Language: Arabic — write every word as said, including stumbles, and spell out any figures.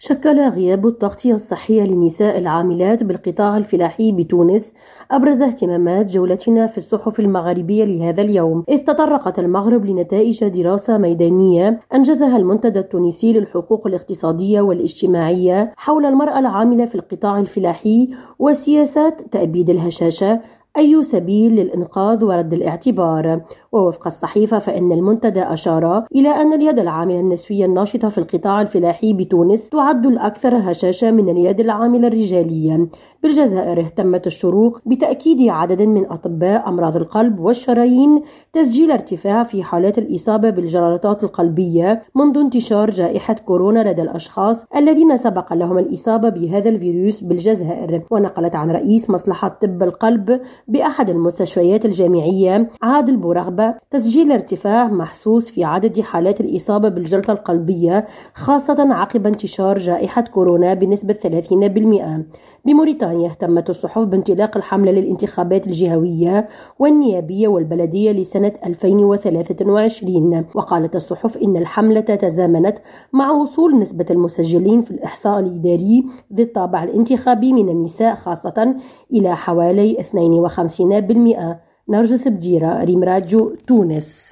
شكل غياب التغطية الصحية للنساء العاملات بالقطاع الفلاحي بتونس أبرز اهتمامات جولتنا في الصحف المغربية لهذا اليوم، إذ تطرقت المغرب لنتائج دراسة ميدانية أنجزها المنتدى التونسي للحقوق الاقتصادية والاجتماعية حول المرأة العاملة في القطاع الفلاحي وسياسات تأبيد الهشاشة، أي سبيل للإنقاذ ورد الاعتبار. ووفق الصحيفة فإن المنتدى أشار إلى أن اليد العاملة النسوية الناشطة في القطاع الفلاحي بتونس تعد الأكثر هشاشة من اليد العاملة الرجالية. بالجزائر اهتمت الشروق بتأكيد عدد من أطباء أمراض القلب والشرايين تسجيل ارتفاع في حالات الإصابة بالجلطات القلبية منذ انتشار جائحة كورونا لدى الأشخاص الذين سبق لهم الإصابة بهذا الفيروس بالجزائر. ونقلت عن رئيس مصلحة طب القلب بأحد المستشفيات الجامعية عادل بورغبة تسجيل ارتفاع محسوس في عدد حالات الإصابة بالجلطة القلبية خاصة عقب انتشار جائحة كورونا بنسبة ثلاثين بالمئة. بموريتانيا اهتمت الصحف بانطلاق الحملة للانتخابات الجهوية والنيابية والبلدية لسنة ألفين وثلاثة وعشرين، وقالت الصحف إن الحملة تزامنت مع وصول نسبة المسجلين في الإحصاء الإداري ذي الطابع الانتخابي من النساء خاصة إلى حوالي اثنين وخمسين بالمئة. نرجس بديرة، ريم راديو، تونس.